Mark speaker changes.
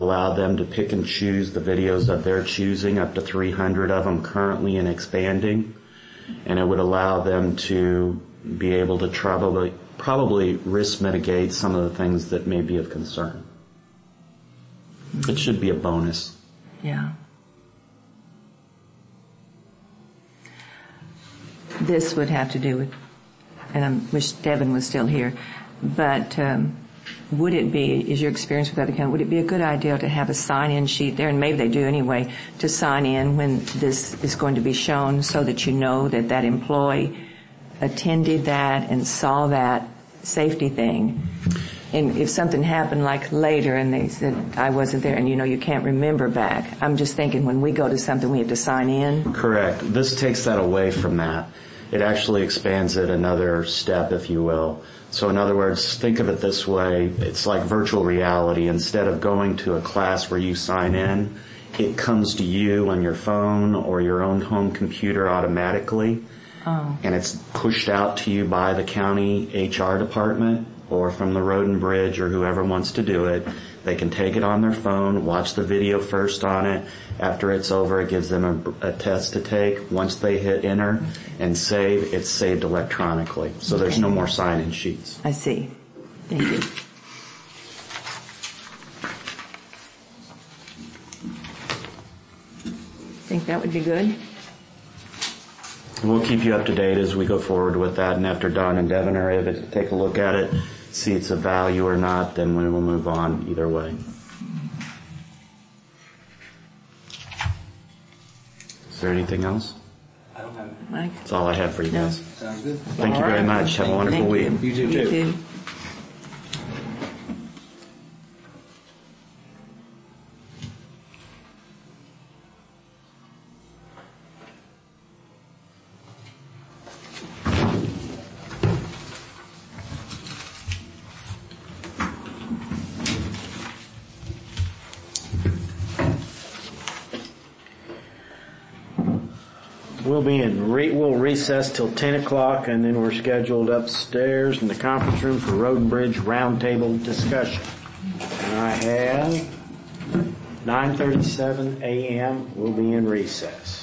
Speaker 1: allow them to pick and choose the videos of their choosing, up to 300 of them currently and expanding. And it would allow them to be able to probably risk mitigate some of the things that may be of concern. It should be a bonus.
Speaker 2: Yeah. This would have to do with, and I wish Devin was still here, but would it be, is your experience with other counties, would it be a good idea to have a sign-in sheet there, and maybe they do anyway, to sign in when this is going to be shown so that you know that that employee attended that and saw that safety thing? And if something happened like later and they said, I wasn't there, and you can't remember back, I'm just thinking when we go to something we have to sign in.
Speaker 1: Correct. This takes that away from that. It actually expands it another step, if you will. So in other words, think of it this way. It's like virtual reality. Instead of going to a class where you sign in, it comes to you on your phone or your own home computer automatically. Oh. And it's pushed out to you by the county HR department or from the Road and Bridge or whoever wants to do it. They can take it on their phone, watch the video first on it. After it's over, it gives them a test to take. Once they hit enter and save, it's saved electronically. So there's no more sign-in sheets.
Speaker 2: I see. Thank you. Think that would be good?
Speaker 1: We'll keep you up to date as we go forward with that, and after Don and Devin are able to take a look at it, see it's of value or not, then we will move on either way. Is there anything else?
Speaker 3: I don't have it.
Speaker 2: Mike?
Speaker 1: That's all I have for you guys.
Speaker 3: Sounds good.
Speaker 1: Thank you very much. Have a wonderful week.
Speaker 3: You too.
Speaker 2: You too.
Speaker 4: We'll recess till 10 o'clock, and then we're scheduled upstairs in the conference room for Road and Bridge roundtable discussion. And I have 9:37 a.m. We'll be in recess.